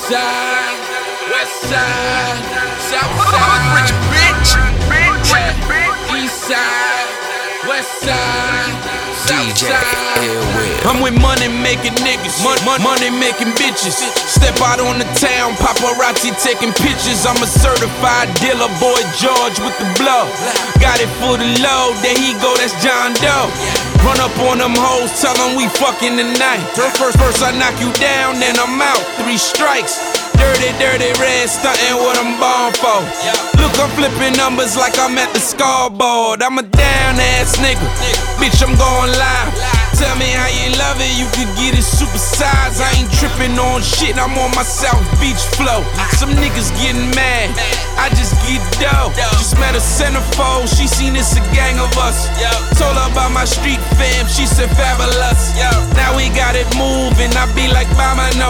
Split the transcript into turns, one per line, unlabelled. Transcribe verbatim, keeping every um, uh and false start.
side, west side, south side, rich bitch, east side, west side, south side. I'm with money making niggas, money, money making bitches. Step out on the town, paparazzi taking pictures. I'm a certified dealer, boy George with the blow. Got it for the low, there he go, that's John Doe. Run up on them hoes, tell them we fucking tonight. First, first I knock you down, then I'm out, three strikes. Dirty, dirty red, stuntin' what I'm born for. Look, I'm flipping numbers like I'm at the scoreboard. I'm a down ass nigga, bitch, I'm going live. Tell me how you love it, you could get it supersized. I ain't tripping on shit, I'm on my South Beach flow. Some niggas getting mad, I just get dope. Just met a centerfold, she seen it's a gang of us. Told her about my street fam, she said fabulous. Now we got it moving, I be like, mama, no.